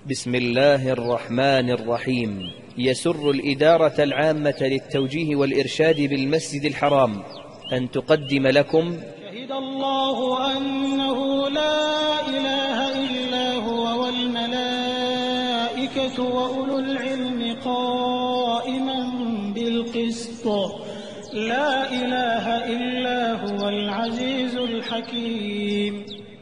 بسم الله الرحمن الرحيم. يسر الإدارة العامة للتوجيه والإرشاد بالمسجد الحرام أن تقدم لكم شهد الله أنه لا إله إلا هو والملائكة وأولو العلم قائما بالقسط لا إله إلا هو العزيز الحكيم.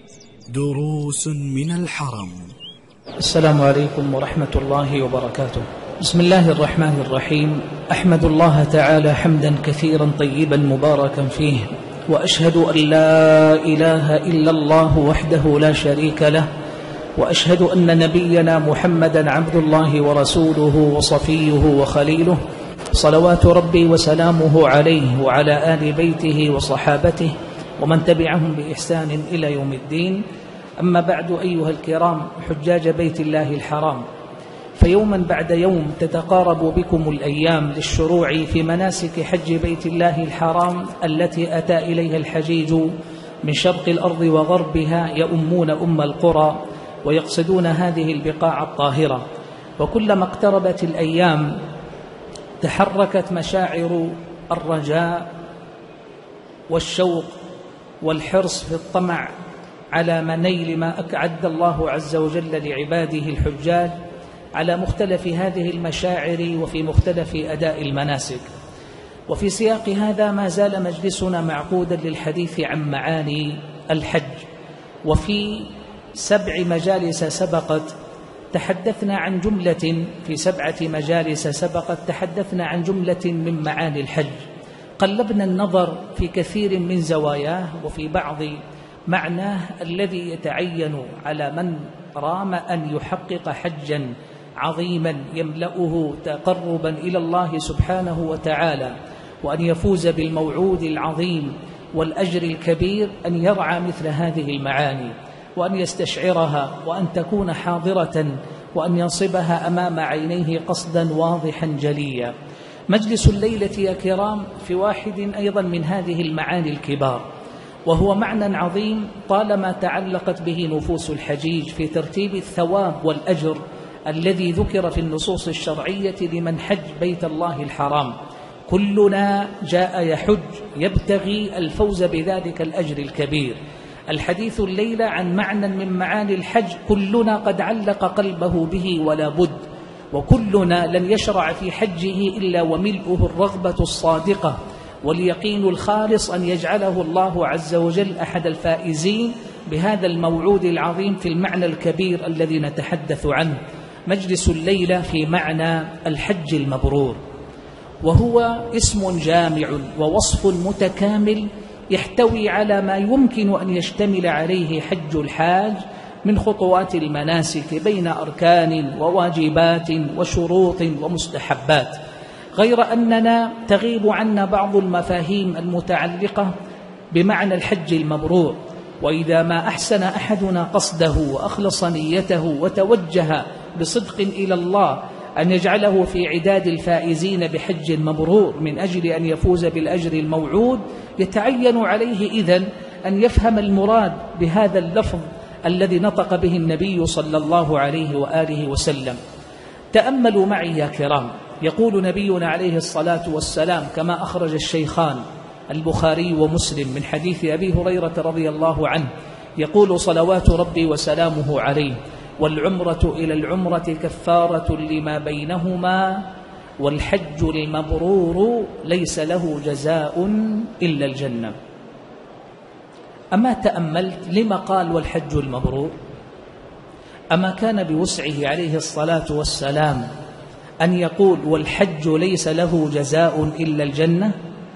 دروس من الحرم. السلام عليكم ورحمة الله وبركاته. بسم الله الرحمن الرحيم. أحمد الله تعالى حمدا كثيرا طيبا مباركا فيه، وأشهد أن لا إله إلا الله وحده لا شريك له، وأشهد أن نبينا محمدا عبد الله ورسوله وصفيه وخليله، صلوات ربي وسلامه عليه وعلى آل بيته وصحابته ومن تبعهم بإحسان إلى يوم الدين. أما بعد، أيها الكرام حجاج بيت الله الحرام، فيوما بعد يوم تتقارب بكم الأيام للشروع في مناسك حج بيت الله الحرام التي أتى إليها الحجيج من شرق الأرض وغربها يؤمون أم القرى ويقصدون هذه البقاع الطاهرة. وكلما اقتربت الأيام تحركت مشاعر الرجاء والشوق والحرص في الطمع على منيل ما أعد الله عز وجل لعباده الحجاج على مختلف هذه المشاعر وفي مختلف أداء المناسك. وفي سياق هذا ما زال مجلسنا معقودا للحديث عن معاني الحج، وفي 7 مجالس سبقت تحدثنا عن جملة في 7 مجالس سبقت تحدثنا عن جملة من معاني الحج، قلبنا النظر في كثير من زواياه وفي بعض معناه الذي يتعين على من رام أن يحقق حجا عظيما يملأه تقربا إلى الله سبحانه وتعالى، وأن يفوز بالموعود العظيم والأجر الكبير، أن يرعى مثل هذه المعاني وأن يستشعرها وأن تكون حاضرة وأن ينصبها أمام عينيه قصدا واضحا جليا. مجلس الليلة يا كرام في واحد أيضا من هذه المعاني الكبار، وهو معنى عظيم طالما تعلقت به نفوس الحجيج في ترتيب الثواب والأجر الذي ذكر في النصوص الشرعية لمن حج بيت الله الحرام. كلنا جاء يحج يبتغي الفوز بذلك الأجر الكبير. الحديث الليلة عن معنى من معاني الحج كلنا قد علق قلبه به ولا بد، وكلنا لن يشرع في حجه إلا وملئه الرغبة الصادقة واليقين الخالص أن يجعله الله عز وجل أحد الفائزين بهذا الموعود العظيم في المعنى الكبير الذي نتحدث عنه. مجلس الليلة في معنى الحج المبرور، وهو اسم جامع ووصف متكامل يحتوي على ما يمكن أن يشتمل عليه حج الحاج من خطوات المناسك بين أركان وواجبات وشروط ومستحبات، غير أننا تغيب عنا بعض المفاهيم المتعلقة بمعنى الحج المبرور. وإذا ما أحسن أحدنا قصده وأخلص نيته وتوجه بصدق إلى الله أن يجعله في عداد الفائزين بحج مبرور من أجل أن يفوز بالأجر الموعود، يتعين عليه إذن أن يفهم المراد بهذا اللفظ الذي نطق به النبي صلى الله عليه وآله وسلم. تأملوا معي يا كرام، يقول نبينا عليه الصلاة والسلام كما أخرج الشيخان البخاري ومسلم من حديث أبي هريرة رضي الله عنه، يقول صلوات ربي وسلامه عليه: والعمرة إلى العمرة كفارة لما بينهما، والحج المبرور ليس له جزاء إلا الجنة. أما تأملت لما قال والحج المبرور؟ أما كان بوسعه عليه الصلاة والسلام أن يقول والحج ليس له جزاء إلا الجنة،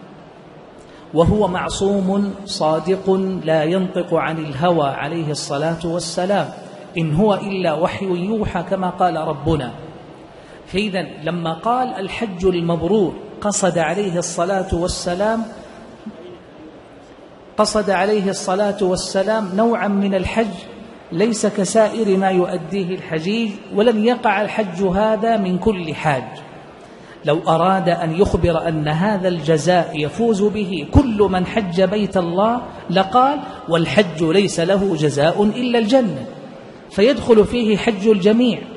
وهو معصوم صادق لا ينطق عن الهوى عليه الصلاة والسلام، إن هو إلا وحي يوحى كما قال ربنا. فإذا لما قال الحج المبرور قصد عليه الصلاة والسلام نوعا من الحج ليس كسائر ما يؤديه الحجيج، ولن يقع الحج هذا من كل حاج. لو أراد أن يخبر أن هذا الجزاء يفوز به كل من حج بيت الله لقال والحج ليس له جزاء إلا الجنة، فيدخل فيه حج الجميع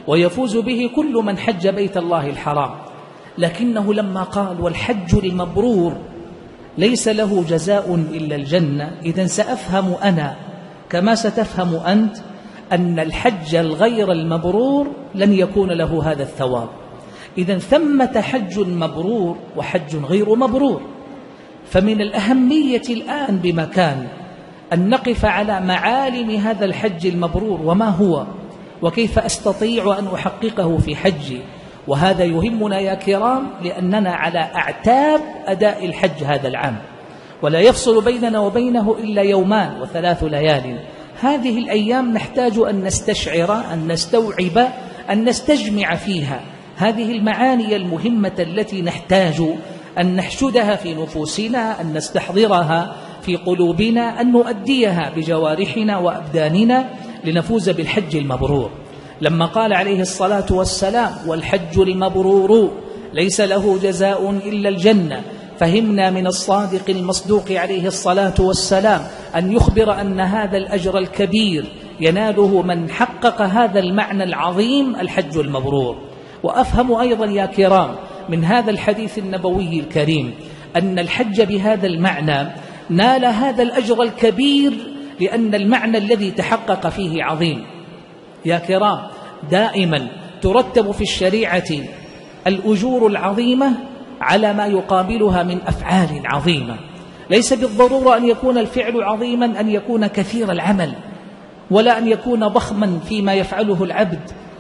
ويفوز به كل من حج بيت الله الحرام. لكنه لما قال والحج المبرور ليس له جزاء إلا الجنة، إذن سأفهم أنا كما ستفهم أنت أن الحج الغير المبرور لن يكون له هذا الثواب. إذن ثمة حج مبرور وحج غير مبرور. فمن الأهمية الآن بمكان أن نقف على معالم هذا الحج المبرور وما هو وكيف أستطيع أن أحققه في حجي. وهذا يهمنا يا كرام لأننا على أعتاب أداء الحج هذا العام، ولا يفصل بيننا وبينه إلا 2 و3 ليال. هذه الأيام نحتاج أن نستشعر، أن نستوعب، أن نستجمع فيها هذه المعاني المهمة التي نحتاج أن نحشدها في نفوسنا، أن نستحضرها في قلوبنا، أن نؤديها بجوارحنا وأبداننا لنفوز بالحج المبرور. لما قال عليه الصلاة والسلام والحج المبرور ليس له جزاء إلا الجنة، فهمنا من الصادق المصدوق عليه الصلاة والسلام أن يخبر أن هذا الأجر الكبير يناله من حقق هذا المعنى العظيم الحج المبرور. وأفهم أيضا يا كرام من هذا الحديث النبوي الكريم أن الحج بهذا المعنى نال هذا الأجر الكبير لأن المعنى الذي تحقق فيه عظيم. يا كرام دائما ترتب في الشريعة الأجور العظيمة على ما يقابلها من أفعال عظيمة. ليس بالضرورة أن يكون الفعل عظيما أن يكون كثير العمل، ولا أن يكون ضخما فيما يفعله العبد،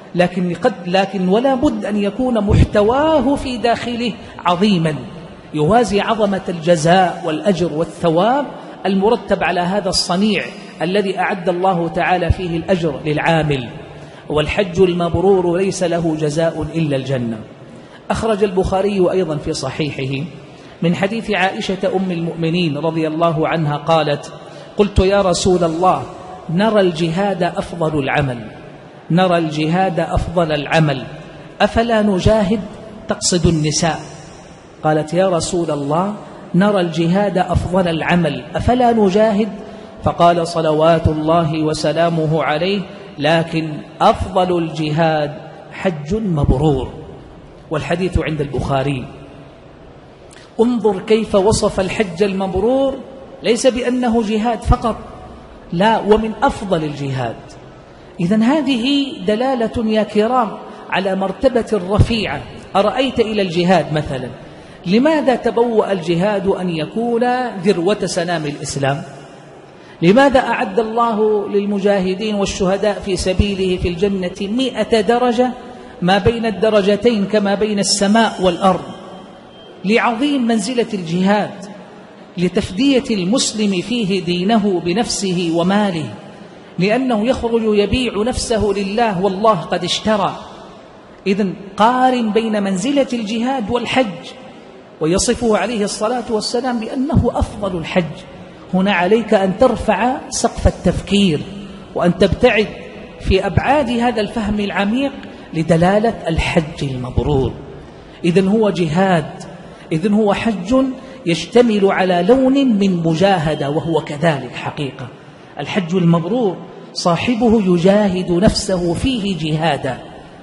لكن ولا بد أن يكون محتواه في داخله عظيما يوازي عظمة الجزاء والأجر والثواب المرتب على هذا الصنيع الذي أعد الله تعالى فيه الأجر للعامل. والحج المبرور ليس له جزاء إلا الجنة. أخرج البخاري أيضا في صحيحه من حديث عائشة أم المؤمنين رضي الله عنها قالت: قلت يا رسول الله نرى الجهاد أفضل العمل، نرى الجهاد أفضل العمل، أفلا نجاهد؟ تقصد النساء. قالت: يا رسول الله نرى الجهاد أفضل العمل، أفلا نجاهد؟ فقال صلوات الله وسلامه عليه: لكن أفضل الجهاد حج مبرور. والحديث عند البخاري. انظر كيف وصف الحج المبرور، ليس بأنه جهاد فقط، لا، ومن أفضل الجهاد. إذن هذه دلالة يا كرام على مرتبة رفيعة. أرأيت إلى الجهاد مثلا، لماذا تبوأ الجهاد أن يكون ذروة سنام الإسلام؟ لماذا أعد الله للمجاهدين والشهداء في سبيله في الجنة 100 درجة ما بين الدرجتين كما بين السماء والأرض؟ لعظيم منزلة الجهاد، لتفدية المسلم فيه دينه بنفسه وماله، لأنه يخرج يبيع نفسه لله والله قد اشترى. إذن قارن بين منزلة الجهاد والحج، ويصفه عليه الصلاة والسلام بأنه أفضل الحج. هنا عليك أن ترفع سقف التفكير وأن تبتعد في أبعاد هذا الفهم العميق لدلالة الحج المبرور. إذن هو جهاد، إذن هو حج يشتمل على لون من مجاهدة، وهو كذلك حقيقة. الحج المبرور صاحبه يجاهد نفسه فيه جهادا.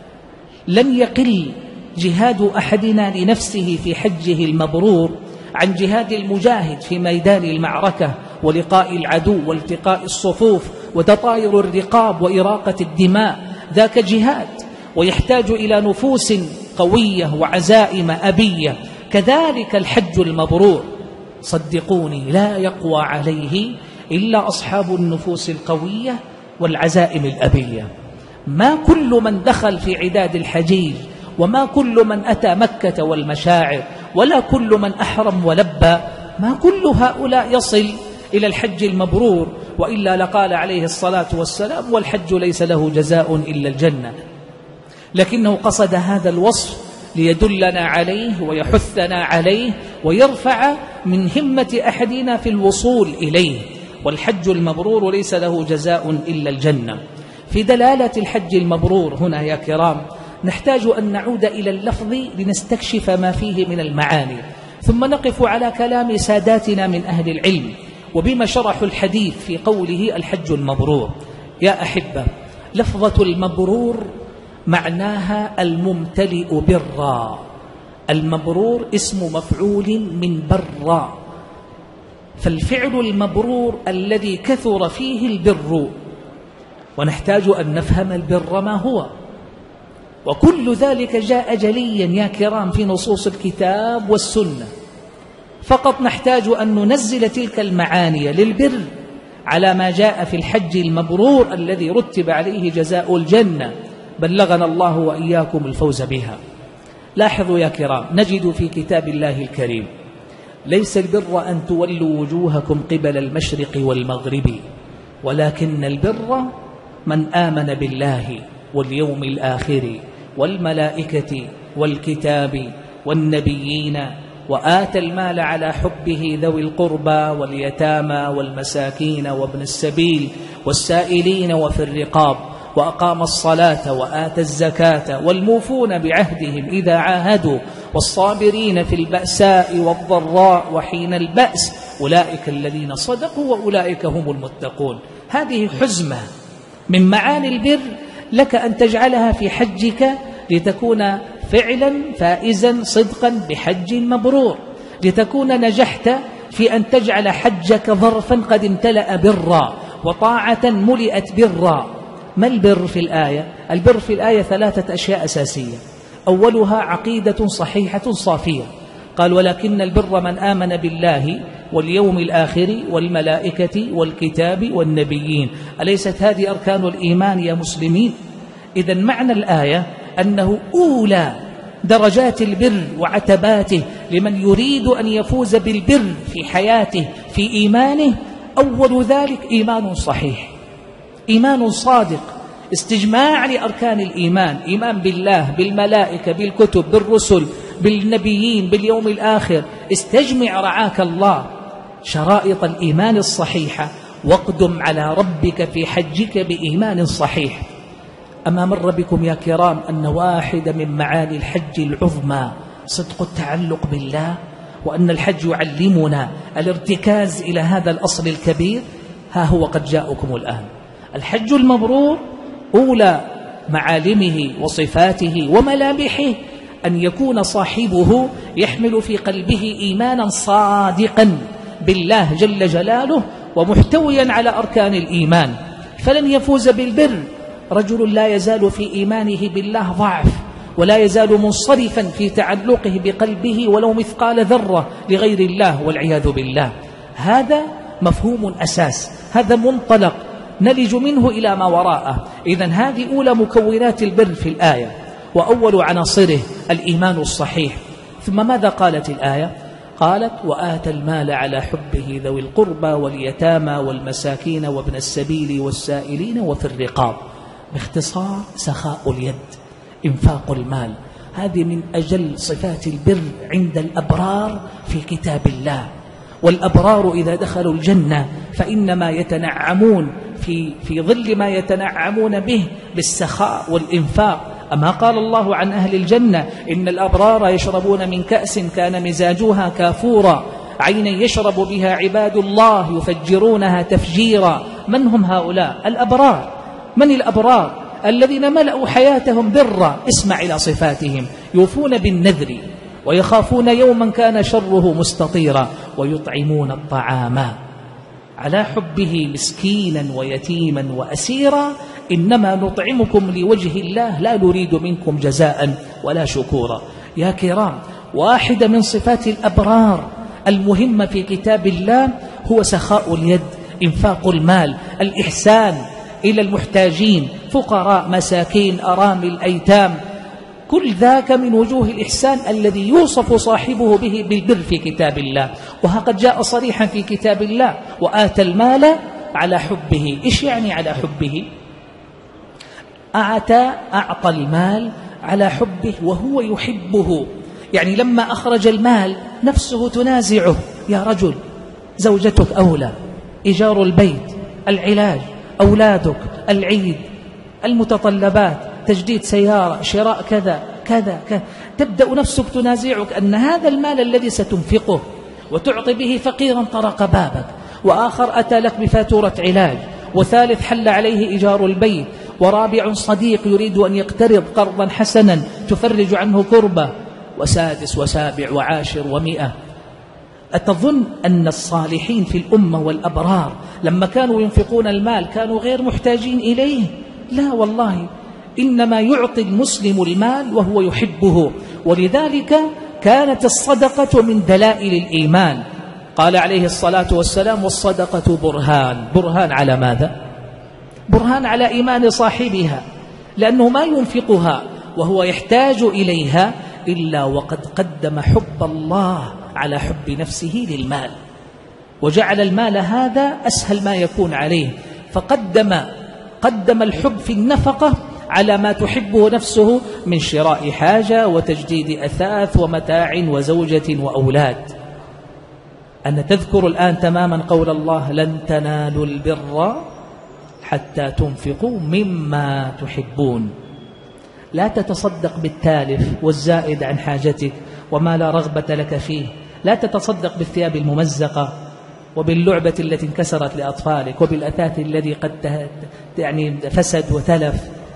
لن يقل جهاد أحدنا لنفسه في حجه المبرور عن جهاد المجاهد في ميدان المعركة ولقاء العدو والتقاء الصفوف وتطاير الرقاب وإراقة الدماء. ذاك جهاد ويحتاج إلى نفوس قوية وعزائم أبية. كذلك الحج المبرور صدقوني لا يقوى عليه إلا أصحاب النفوس القوية والعزائم الأبية. ما كل من دخل في عداد الحجيج، وما كل من أتى مكة والمشاعر، ولا كل من أحرم ولبى، ما كل هؤلاء يصل إلى الحج المبرور، وإلا لقال عليه الصلاة والسلام: والحج ليس له جزاء إلا الجنة. لكنه قصد هذا الوصف ليدلنا عليه ويحثنا عليه ويرفع من همة أحدنا في الوصول إليه. والحج المبرور ليس له جزاء إلا الجنة. في دلالة الحج المبرور هنا يا كرام نحتاج أن نعود إلى اللفظ لنستكشف ما فيه من المعاني، ثم نقف على كلام ساداتنا من أهل العلم وبما شرحوا الحديث في قوله الحج المبرور. يا أحبة، لفظة المبرور معناها الممتلئ برا. المبرور اسم مفعول من برا، فالفعل المبرور الذي كثر فيه البر، ونحتاج أن نفهم البر ما هو، وكل ذلك جاء جليا يا كرام في نصوص الكتاب والسنة. فقط نحتاج أن ننزل تلك المعاني للبر على ما جاء في الحج المبرور الذي رتب عليه جزاء الجنة، بلغنا الله وإياكم الفوز بها. لاحظوا يا كرام، نجد في كتاب الله الكريم: ليس البر أن تولوا وجوهكم قبل المشرق والمغرب، ولكن البر من آمن بالله واليوم الآخر والملائكة والكتاب والنبيين وآتى المال على حبه ذوي القربى واليتامى والمساكين وابن السبيل والسائلين وفي الرقاب وأقام الصلاة وآتى الزكاة والموفون بعهدهم إذا عاهدوا والصابرين في البأساء والضراء وحين البأس أولئك الذين صدقوا وأولئك هم المتقون. هذه حزمة من معاني البر لك أن تجعلها في حجك لتكون فعلا فائزا صدقا بحج مبرور، لتكون نجحت في أن تجعل حجك ظرفا قد امتلأ برا وطاعة ملئت برا. ما البر في الآية؟ البر في الآية 3 أشياء أساسية. أولها عقيدة صحيحة صافية، قال: ولكن البر من آمن بالله واليوم الآخر والملائكة والكتاب والنبيين. أليست هذه أركان الإيمان يا مسلمين؟ إذن معنى الآية أنه أولى درجات البر وعتباته لمن يريد أن يفوز بالبر في حياته في إيمانه. أول ذلك إيمان صحيح، إيمان صادق، استجماع لأركان الإيمان: إيمان بالله، بالملائكة، بالكتب، بالرسل، بالنبيين، باليوم الآخر. استجمع رعاك الله شرائط الإيمان الصحيحة، واقدم على ربك في حجك بإيمان صحيح. أما مر بكم يا كرام أن واحدة من معاني الحج العظمى صدق التعلق بالله، وأن الحج يعلمنا الارتكاز إلى هذا الأصل الكبير؟ ها هو قد جاءكم الآن. الحج المبرور أولى معالمه وصفاته وملامحه أن يكون صاحبه يحمل في قلبه إيمانا صادقا بالله جل جلاله ومحتويا على أركان الإيمان. فلن يفوز بالبر رجل لا يزال في إيمانه بالله ضعف، ولا يزال منصرفا في تعلقه بقلبه ولو مثقال ذرة لغير الله والعياذ بالله. هذا مفهوم أساس، هذا منطلق نلج منه إلى ما وراءه. إذن هذه أولى مكونات البر في الآية، وأول عناصره الإيمان الصحيح. ثم ماذا قالت الآية؟ قالت: وآتى المال على حبه ذوي القربى واليتامى والمساكين وابن السبيل والسائلين وفي الرقاب. باختصار سخاء اليد، إنفاق المال. هذه من أجل صفات البر عند الأبرار في كتاب الله. والأبرار إذا دخلوا الجنة فإنما يتنعمون في ظل ما يتنعمون به بالسخاء والإنفاق. أما قال الله عن أهل الجنة: إن الأبرار يشربون من كأس كان مزاجها كافورا عينا يشرب بها عباد الله يفجرونها تفجيرا. من هم هؤلاء الأبرار؟ من الأبرار؟ الذين ملأوا حياتهم برا. اسمع إلى صفاتهم: يوفون بالنذر ويخافون يوما كان شره مستطيرا ويطعمون الطعام على حبه مسكينا ويتيما وأسيرا إنما نطعمكم لوجه الله لا نريد منكم جزاء ولا شكورا. يا كرام، واحدة من صفات الأبرار المهمة في كتاب الله هو سخاء اليد، إنفاق المال، الإحسان إلى المحتاجين، فقراء، مساكين، أرامل، أيتام. كل ذاك من وجوه الإحسان الذي يوصف صاحبه به بالبر في كتاب الله. وهذا جاء صريحا في كتاب الله: وآتى المال على حبه. إيش يعني على حبه؟ أعطى المال على حبه وهو يحبه. يعني لما أخرج المال نفسه تنازعه: يا رجل، زوجتك أولى، إيجار البيت، العلاج، أولادك، العيد، المتطلبات، تجديد سيارة، شراء كذا كذا كذا. تبدأ نفسك تنازعك أن هذا المال الذي ستنفقه وتعطي به فقيرا طرق بابك، وآخر أتى لك بفاتورة علاج، وثالث حل عليه إيجار البيت، ورابع صديق يريد أن يقترض قرضا حسنا تفرج عنه كربة، وسادس وسابع وعاشر ومئة. أتظن أن الصالحين في الأمة والأبرار لما كانوا ينفقون المال كانوا غير محتاجين إليه؟ لا والله، إنما يعطي المسلم المال وهو يحبه. ولذلك كانت الصدقة من دلائل الإيمان. قال عليه الصلاة والسلام: والصدقة برهان. برهان على ماذا؟ برهان على إيمان صاحبها، لأنه ما ينفقها وهو يحتاج إليها إلا وقد قدم حب الله على حب نفسه للمال، وجعل المال هذا أسهل ما يكون عليه، فقدم الحب في النفقة على ما تحبه نفسه من شراء حاجة وتجديد أثاث ومتاع وزوجة وأولاد. أنا تذكر الآن تماما قول الله: لن تنالوا البر حتى تنفقوا مما تحبون. لا تتصدق بالتالف والزائد عن حاجتك وما لا رغبة لك فيه. لا تتصدق بالثياب الممزقة وباللعبة التي انكسرت لأطفالك وبالأثاث الذي قد فسد وتلف.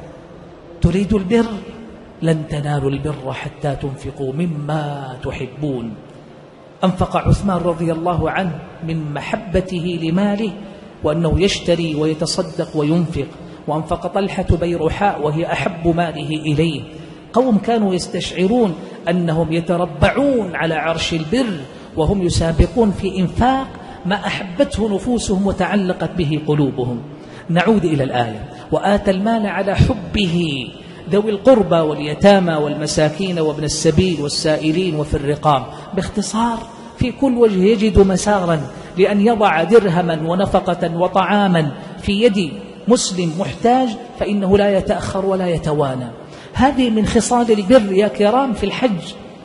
تريد البر؟ لن تنالوا البر حتى تنفقوا مما تحبون. أنفق عثمان رضي الله عنه من محبته لماله وأنه يشتري ويتصدق وينفق، وأنفق طلحة بيرحاء وهي أحب ماله إليه. قوم كانوا يستشعرون أنهم يتربعون على عرش البر وهم يسابقون في إنفاق ما أحبته نفوسهم وتعلقت به قلوبهم. نعود إلى الآية: وآتى المال على حبه ذوي القربى واليتامى والمساكين وابن السبيل والسائلين وفي الرقاب. باختصار في كل وجه يجد مسارا لأن يضع درهما ونفقة وطعاما في يد مسلم محتاج، فإنه لا يتأخر ولا يتوانى. هذه من خصال البر يا كرام في الحج.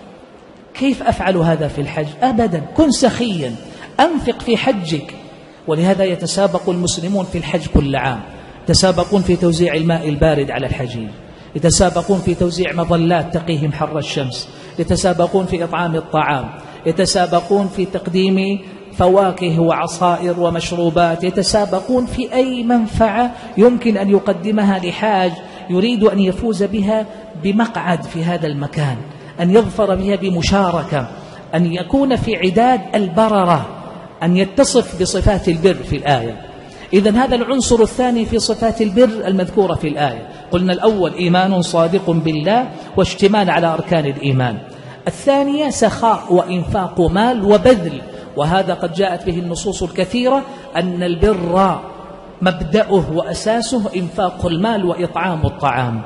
كيف أفعل هذا في الحج؟ أبدا، كن سخيا، أنفق في حجك. ولهذا يتسابق المسلمون في الحج كل عام، يتسابقون في توزيع الماء البارد على الحجيج، يتسابقون في توزيع مظلات تقيهم حر الشمس، يتسابقون في إطعام الطعام، يتسابقون في تقديم فواكه وعصائر ومشروبات، يتسابقون في أي منفعة يمكن أن يقدمها لحاج يريد أن يفوز بها بمقعد في هذا المكان، أن يظفر بها بمشاركة، أن يكون في عداد البررة، أن يتصف بصفات البر في الآية. إذن هذا العنصر الثاني في صفات البر المذكورة في الآية. قلنا الأول إيمان صادق بالله واشتمال على أركان الإيمان. الثانية سخاء وإنفاق مال وبذل، وهذا قد جاءت به النصوص الكثيرة أن البر مبدأه وأساسه إنفاق المال وإطعام الطعام.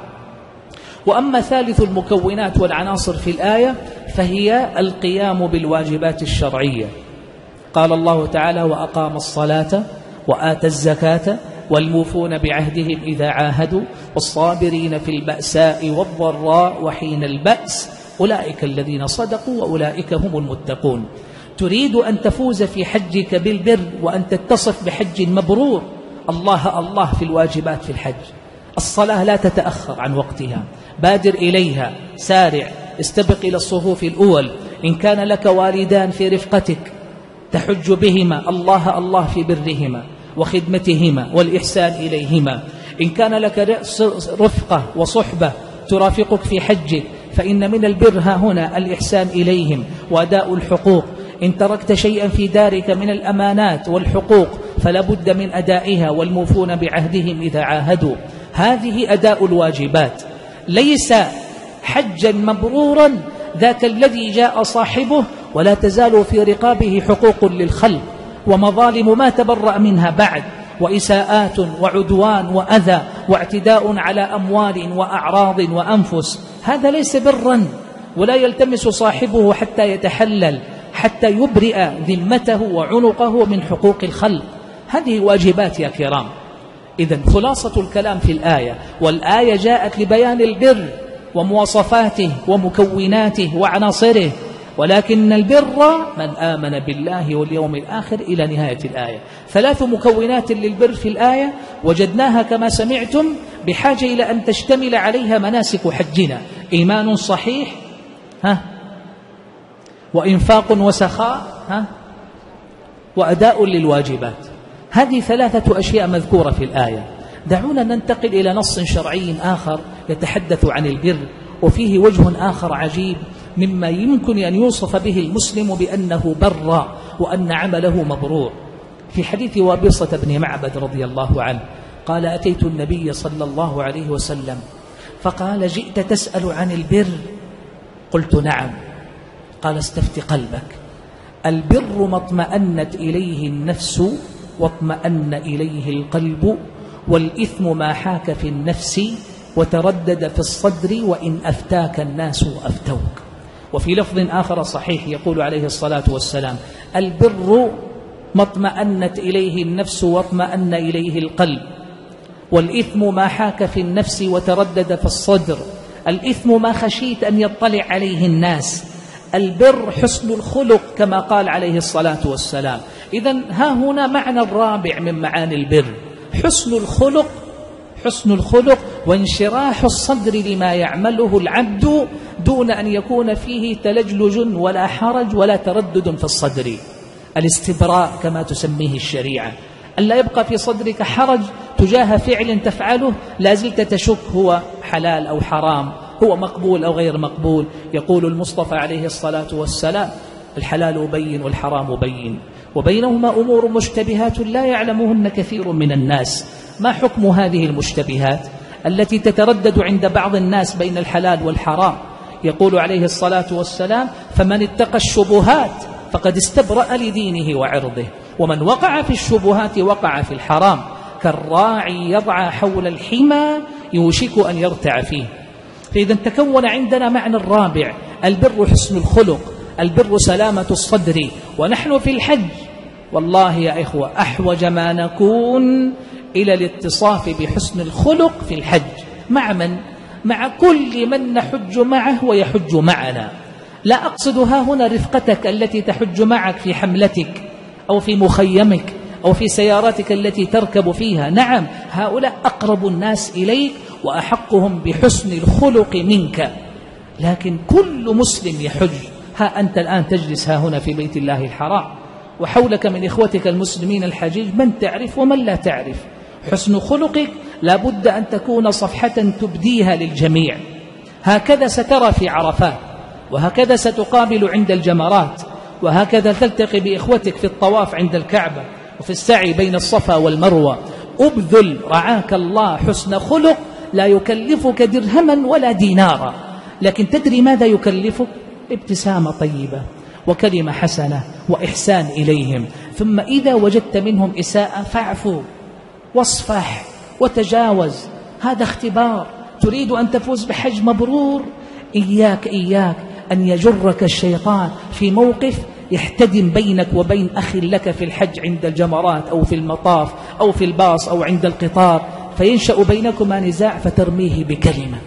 وأما ثالث المكونات والعناصر في الآية فهي القيام بالواجبات الشرعية. قال الله تعالى: وأقام الصلاة وآتى الزكاة والموفون بعهدهم إذا عاهدوا والصابرين في البأساء والضراء وحين البأس أولئك الذين صدقوا وأولئك هم المتقون. تريد أن تفوز في حجك بالبر وأن تتصف بحج مبرور، الله في الواجبات في الحج. الصلاة لا تتأخر عن وقتها، بادر إليها، سارع، استبق إلى الصفوف الأول. إن كان لك والدان في رفقتك تحج بهما، الله في برهما وخدمتهما والإحسان إليهما. إن كان لك رفقة وصحبة ترافقك في حجك فإن من البر هنا الإحسان إليهم وأداء الحقوق. إن تركت شيئا في دارك من الأمانات والحقوق فلا بد من أدائها، والموفون بعهدهم إذا عاهدوا. هذه أداء الواجبات. ليس حجا مبرورا ذاك الذي جاء صاحبه ولا تزال في رقابه حقوق للخلق ومظالم ما تبرأ منها بعد، وإساءات وعدوان وأذى واعتداء على أموال وأعراض وأنفس. هذا ليس برا، ولا يلتمس صاحبه حتى يتحلل، حتى يبرئ ذمته وعنقه من حقوق الخلق. هذه واجبات يا كرام. إذن خلاصة الكلام في الآية، والآية جاءت لبيان البر ومواصفاته ومكوناته وعناصره، ولكن البر من آمن بالله واليوم الآخر إلى نهاية الآية. 3 مكونات للبر في الآية وجدناها كما سمعتم، بحاجة إلى أن تشتمل عليها مناسك حجنا: إيمان صحيح، وإنفاق وسخاء، وأداء للواجبات. هذه 3 أشياء مذكورة في الآية. دعونا ننتقل إلى نص شرعي آخر يتحدث عن البر، وفيه وجه آخر عجيب مما يمكن أن يوصف به المسلم بأنه بر وأن عمله مبرور. في حديث وابصة بن معبد رضي الله عنه قال: أتيت النبي صلى الله عليه وسلم فقال: جئت تسأل عن البر؟ قلت: نعم. قال: استفت قلبك، البر ما اطمأنت إليه النفس واطمأن إليه القلب، والإثم ما حاك في النفس وتردد في الصدر وإن أفتاك الناس وأفتوك. وفي لفظ آخر صحيح يقول عليه الصلاة والسلام: البر ما اطمأنت إليه النفس واطمأن إليه القلب، والإثم ما حاك في النفس وتردد في الصدر. الإثم ما خشيت أن يطلع عليه الناس. البر حسن الخلق كما قال عليه الصلاة والسلام. إذن ها هنا معنى الرابع من معاني البر: حسن الخلق وانشراح الصدر لما يعمله العبد دون أن يكون فيه تلجلج ولا حرج ولا تردد في الصدر. الاستبراء كما تسميه الشريعة، ألا يبقى في صدرك حرج تجاه فعل تفعله لا زلت تشك هو حلال أو حرام، هو مقبول أو غير مقبول. يقول المصطفى عليه الصلاة والسلام: الحلال بين والحرام بين وبينهما أمور مشتبهات لا يعلمهن كثير من الناس. ما حكم هذه المشتبهات التي تتردد عند بعض الناس بين الحلال والحرام؟ يقول عليه الصلاة والسلام: فمن اتقى الشبهات فقد استبرأ لدينه وعرضه، ومن وقع في الشبهات وقع في الحرام، كالراعي يرعى حول الحمى يوشك أن يرتع فيه. فإذا تكون عندنا معنى الرابع: البر حسن الخلق، البر سلامة الصدر. ونحن في الحج والله يا إخوة أحوج ما نكون إلى الاتصاف بحسن الخلق في الحج. مع من؟ مع كل من نحج معه ويحج معنا. لا أقصد ها هنا رفقتك التي تحج معك في حملتك أو في مخيمك أو في سياراتك التي تركب فيها. نعم، هؤلاء أقرب الناس إليك وأحقهم بحسن الخلق منك، لكن كل مسلم يحج. ها أنت الآن تجلس ها هنا في بيت الله الحرام، وحولك من إخوتك المسلمين الحجيج من تعرف ومن لا تعرف. حسن خلقك لابد أن تكون صفحة تبديها للجميع. هكذا سترى في عرفات، وهكذا ستقابل عند الجمرات، وهكذا تلتقي بإخوتك في الطواف عند الكعبة وفي السعي بين الصفا والمروة. أبذل رعاك الله حسن خلق لا يكلفك درهما ولا دينارا، لكن تدري ماذا يكلفك؟ ابتسامة طيبة وكلمة حسنة وإحسان إليهم. ثم إذا وجدت منهم إساءة فاعفو واصفح وتجاوز. هذا اختبار. تريد أن تفوز بحج مبرور؟ إياك أن يجرك الشيطان في موقف يحتدم بينك وبين أخ لك في الحج عند الجمرات أو في المطاف أو في الباص أو عند القطار، فينشأ بينكما نزاع فترميه بكلمة.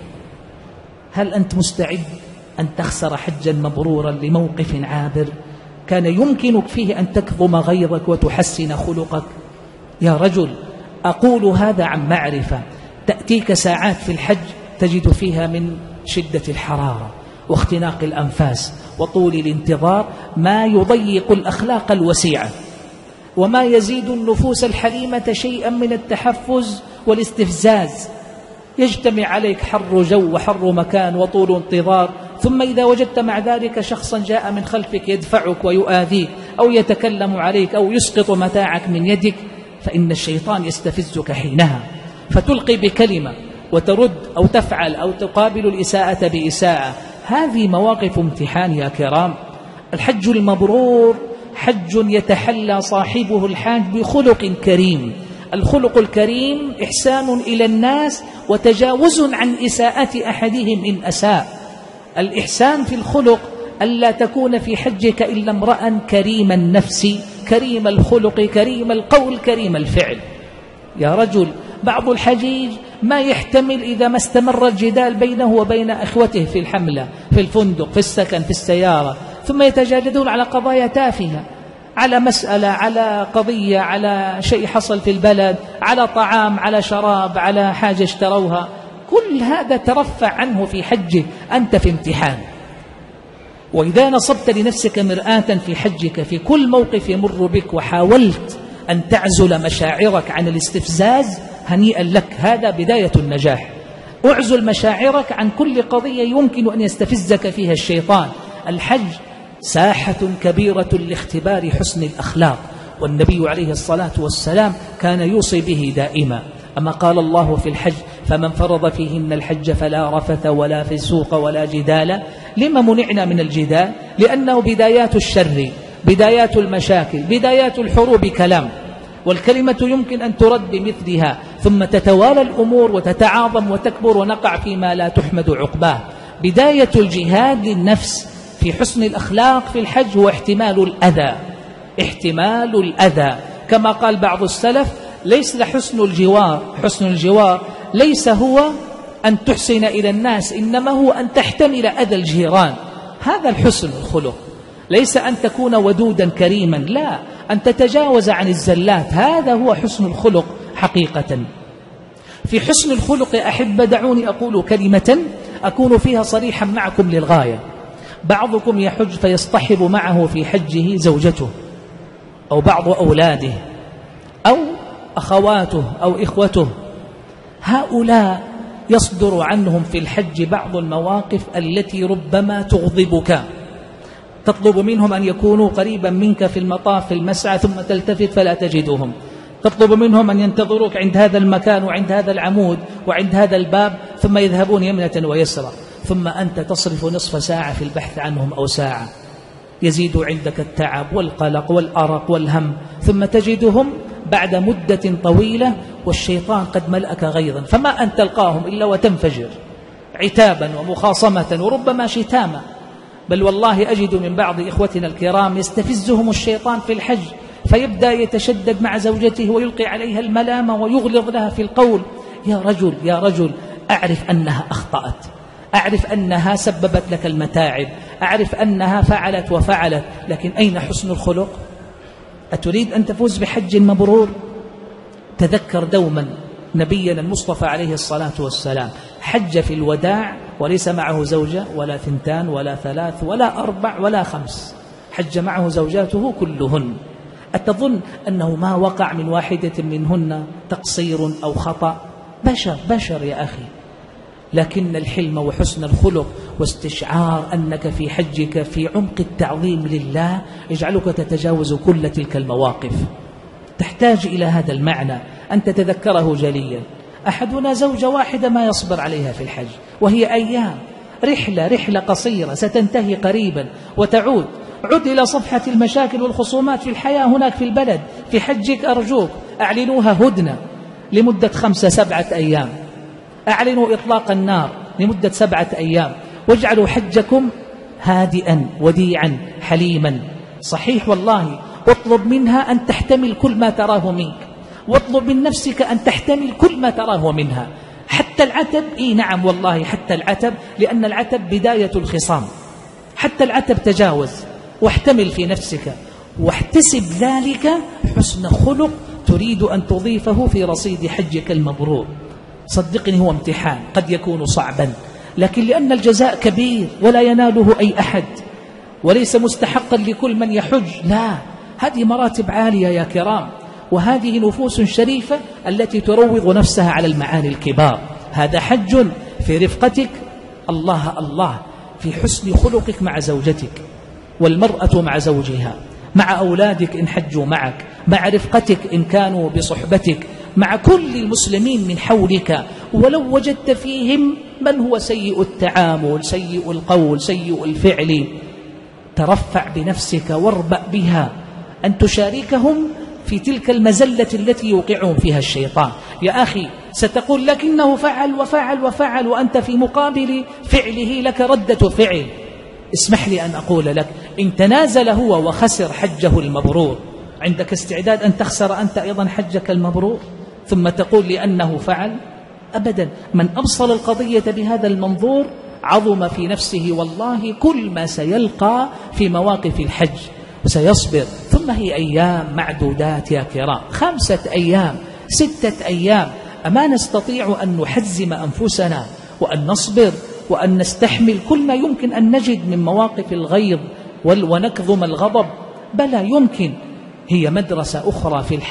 هل أنت مستعد أن تخسر حجا مبرورا لموقف عابر كان يمكنك فيه أن تكظم غيظك وتحسن خلقك؟ يا رجل، أقول هذا عن معرفة. تأتيك ساعات في الحج تجد فيها من شدة الحرارة واختناق الأنفاس وطول الانتظار ما يضيق الأخلاق الوسيعة وما يزيد النفوس الحليمة شيئا من التحفز والاستفزاز. يجتمع عليك حر جو وحر مكان وطول انتظار، ثم إذا وجدت مع ذلك شخصا جاء من خلفك يدفعك ويؤذيك أو يتكلم عليك أو يسقط متاعك من يدك، فإن الشيطان يستفزك حينها فتلقي بكلمة وترد أو تفعل أو تقابل الإساءة بإساءة. هذه مواقف امتحان يا كرام. الحج المبرور حج يتحلى صاحبه الحاج بخلق كريم. الخلق الكريم إحسان إلى الناس وتجاوز عن إساءة أحدهم إن أساء. الإحسان في الخلق ألا تكون في حجك إلا امرأ كريم النفس كريم الخلق كريم القول كريم الفعل. يا رجل، بعض الحجيج ما يحتمل إذا ما استمر الجدال بينه وبين أخوته في الحملة في الفندق في السكن في السيارة، ثم يتجادلون على قضايا تافهة، على مسألة، على قضية، على شيء حصل في البلد، على طعام، على شراب، على حاجة اشتروها. كل هذا ترفع عنه في حجه، أنت في امتحان. وإذا نصبت لنفسك مرآة في حجك في كل موقف يمر بك وحاولت أن تعزل مشاعرك عن الاستفزاز، هنيئا لك، هذا بداية النجاح. اعزل مشاعرك عن كل قضية يمكن أن يستفزك فيها الشيطان. الحج ساحة كبيرة لاختبار حسن الأخلاق، والنبي عليه الصلاة والسلام كان يوصي به دائما. أما قال الله في الحج: فمن فرض فيهن الحج فلا رفث ولا فسوق ولا جدال. لما منعنا من الجدال؟ لأنه بدايات الشر، بدايات المشاكل، بدايات الحروب كلام، والكلمة يمكن أن ترد بمثلها، ثم تتوالى الأمور وتتعاظم وتكبر ونقع فيما لا تحمد عقباه. بداية الجهاد للنفس في حسن الأخلاق في الحج هو احتمال الأذى، احتمال الأذى. كما قال بعض السلف: ليس حسن الجوار ليس هو أن تحسن إلى الناس، إنما هو أن تحتمل أذى الجيران. هذا الحسن الخلق، ليس أن تكون ودودا كريما، لا، أن تتجاوز عن الزلات، هذا هو حسن الخلق حقيقة. في حسن الخلق يا أحبة دعوني أقول كلمة أكون فيها صريحا معكم للغاية. بعضكم يحج فيصطحب معه في حجه زوجته أو بعض أولاده أو أخواته أو إخوته. هؤلاء يصدر عنهم في الحج بعض المواقف التي ربما تغضبك. تطلب منهم أن يكونوا قريبا منك في المطاف في المسعى، ثم تلتفت فلا تجدهم. تطلب منهم أن ينتظروك عند هذا المكان وعند هذا العمود وعند هذا الباب، ثم يذهبون يمنة ويسرى، ثم أنت تصرف نصف ساعة في البحث عنهم أو ساعة. يزيد عندك التعب والقلق والأرق والهم، ثم تجدهم بعد مدة طويلة والشيطان قد ملأك غيظا، فما أن تلقاهم إلا وتنفجر عتابا ومخاصمة وربما شتاما. بل والله أجد من بعض إخوتنا الكرام يستفزهم الشيطان في الحج، فيبدأ يتشدد مع زوجته ويلقي عليها الملامة ويغلظ لها في القول: يا رجل أعرف أنها أخطأت، أعرف أنها سببت لك المتاعب، أعرف أنها فعلت وفعلت، لكن أين حسن الخلق؟ أتريد أن تفوز بحج مبرور؟ تذكر دوما نبينا المصطفى عليه الصلاة والسلام حج في الوداع وليس معه زوجة ولا 2 ولا 3 ولا 4 ولا 5، حج معه زوجاته كلهن. أتظن أنه ما وقع من واحدة منهن تقصير أو خطأ؟ بشر يا أخي. لكن الحلم وحسن الخلق واستشعار أنك في حجك في عمق التعظيم لله يجعلك تتجاوز كل تلك المواقف. تحتاج إلى هذا المعنى أن تتذكره جليا. أحدنا زوجة واحدة ما يصبر عليها في الحج، وهي أيام، رحلة قصيرة ستنتهي قريبا وتعود. عد إلى صفحة المشاكل والخصومات في الحياة هناك في البلد. في حجك أرجوك أعلنوها هدنة لمدة 5-7 أيام، أعلنوا إطلاق النار لمدة 7 أيام، واجعلوا حجكم هادئا وديعا حليما. صحيح والله، واطلب منها أن تحتمل كل ما تراه منك، واطلب من نفسك أن تحتمل كل ما تراه منها، حتى العتب. نعم والله، حتى العتب، لأن العتب بداية الخصام. حتى العتب تجاوز واحتمل في نفسك، واحتسب ذلك حسن خلق تريد أن تضيفه في رصيد حجك المبرور. صدقني هو امتحان قد يكون صعبا، لكن لأن الجزاء كبير ولا يناله أي أحد، وليس مستحقا لكل من يحج، لا، هذه مراتب عالية يا كرام، وهذه نفوس شريفة التي تروض نفسها على المعاني الكبار. هذا حج في رفقتك، الله في حسن خلقك مع زوجتك، والمرأة مع زوجها، مع أولادك إن حجوا معك، مع رفقتك إن كانوا بصحبتك، مع كل المسلمين من حولك. ولو وجدت فيهم من هو سيء التعامل، سيء القول، سيء الفعل، ترفع بنفسك واربأ بها أن تشاركهم في تلك المزلة التي يوقعهم فيها الشيطان. يا أخي ستقول لكنه فعل وفعل وفعل، وأنت في مقابل فعله لك ردة فعل. اسمح لي أن أقول لك، إن تنازل هو وخسر حجه المبرور، عندك استعداد أن تخسر أنت أيضا حجك المبرور ثم تقول لأنه فعل؟ أبدا. من أبصر القضية بهذا المنظور عظم في نفسه والله كل ما سيلقى في مواقف الحج، وسيصبر. ثم هي أيام معدودات يا كرام، 5 أيام 6 أيام. أما نستطيع أن نحزم أنفسنا وأن نصبر وأن نستحمل كل ما يمكن أن نجد من مواقف الغيظ ونكظم الغضب؟ بلى يمكن. هي مدرسة أخرى في الحج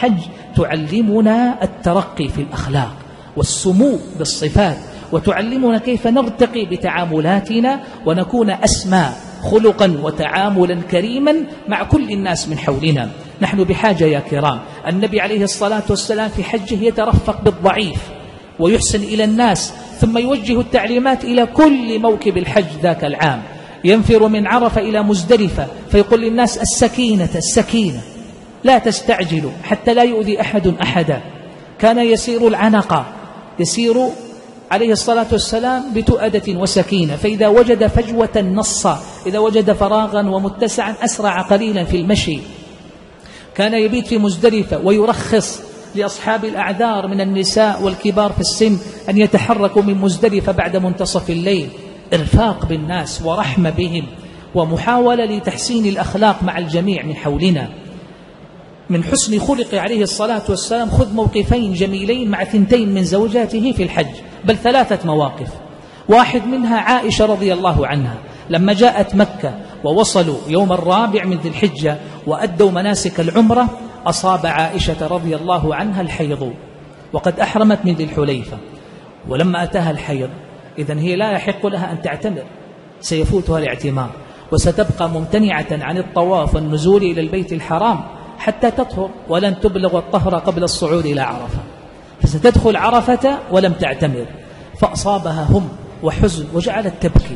تعلمنا الترقي في الأخلاق والسمو بالصفات، وتعلمنا كيف نرتقي بتعاملاتنا ونكون أسمى خلقا وتعاملا كريما مع كل الناس من حولنا. نحن بحاجة يا كرام. النبي عليه الصلاة والسلام في حجه يترفق بالضعيف ويحسن إلى الناس، ثم يوجه التعليمات إلى كل موكب الحج ذاك العام. ينفر من عرفة إلى مزدلفة فيقول للناس السكينة السكينة، لا تستعجلوا حتى لا يؤذي أحد أحدا. كان يسير العنقة، يسير عليه الصلاة والسلام بتؤدة وسكينة، فإذا وجد فجوة نص، إذا وجد فراغا ومتسعا أسرع قليلا في المشي. كان يبيت في مزدلفة ويرخص لأصحاب الأعذار من النساء والكبار في السن أن يتحركوا من مزدلفة بعد منتصف الليل. إرفاق بالناس ورحمة بهم ومحاولة لتحسين الأخلاق مع الجميع من حولنا. من حسن خلق عليه الصلاة والسلام خذ موقفين جميلين مع 2 من زوجاته في الحج، بل 3 مواقف. واحد منها عائشة رضي الله عنها لما جاءت مكة ووصلوا يوم 4 من ذي الحجة وأدوا مناسك العمرة، أصاب عائشة رضي الله عنها الحيض وقد أحرمت من ذي الحليفة. ولما أتاها الحيض إذن هي لا يحق لها أن تعتمر، سيفوتها الاعتمار وستبقى ممتنعة عن الطواف والنزول إلى البيت الحرام حتى تطهر، ولن تبلغ الطهر قبل الصعود إلى عرفة، فستدخل عرفة ولم تعتمر. فأصابها هم وحزن وجعلت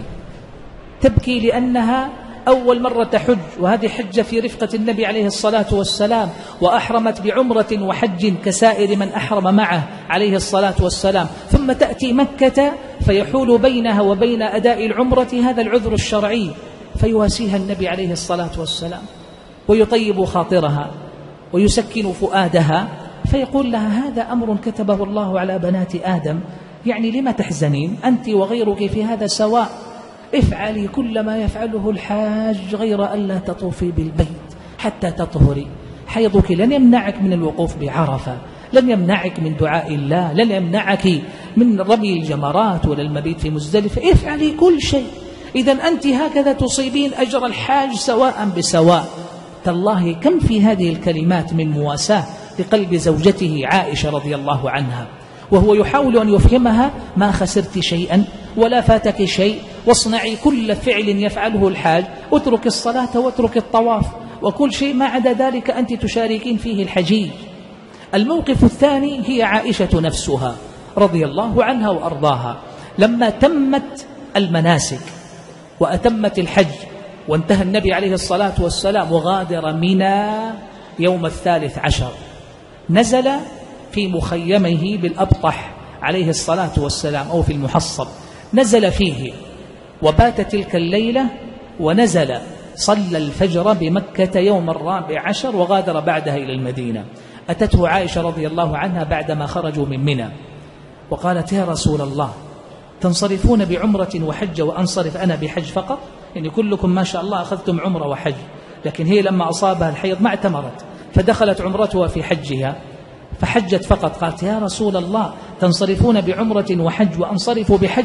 تبكي لأنها أول مرة تحج، وهذه حجة في رفقة النبي عليه الصلاة والسلام، وأحرمت بعمرة وحج كسائر من أحرم معه عليه الصلاة والسلام، ثم تأتي مكة فيحول بينها وبين أداء العمرة هذا العذر الشرعي، فيواسيها النبي عليه الصلاة والسلام ويطيب خاطرها ويسكن فؤادها، فيقول لها هذا أمر كتبه الله على بنات آدم، يعني لما تحزنين أنت وغيرك في هذا سواء، افعلي كل ما يفعله الحاج غير ألا تطوفي بالبيت حتى تطهري. حيضك لن يمنعك من الوقوف بعرفة، لن يمنعك من دعاء الله، لن يمنعك من رمي الجمرات ولا المبيت في مزدلفة، افعلي كل شيء. إذن أنت هكذا تصيبين أجر الحاج سواء بسواء. تالله كم في هذه الكلمات من مواساة لقلب زوجته عائشة رضي الله عنها، وهو يحاول أن يفهمها ما خسرت شيئا ولا فاتك شيء، واصنعي كل فعل يفعله الحاج، اترك الصلاة واترك الطواف، وكل شيء ما عدا ذلك أنت تشاركين فيه الحجيج. الموقف الثاني هي عائشة نفسها رضي الله عنها وأرضاها، لما تمت المناسك وأتمت الحج وانتهى النبي عليه الصلاة والسلام وغادر منى يوم 13، نزل في مخيمه بالأبطح عليه الصلاة والسلام أو في المحصب، نزل فيه وبات تلك الليلة، ونزل صلى الفجر بمكة يوم 14 وغادر بعدها إلى المدينة. أتته عائشة رضي الله عنها بعدما خرجوا من منى وقالت يا رسول الله تنصرفون بعمرة وحج وأنصرف أنا بحج فقط؟ يعني كلكم ما شاء الله أخذتم عمرة وحج، لكن هي لما أصابها الحيض ما اعتمرت، فدخلت عمرتها في حجها فحجت فقط. قالت يا رسول الله تنصرفون بعمرة وحج وأنصرف بحج؟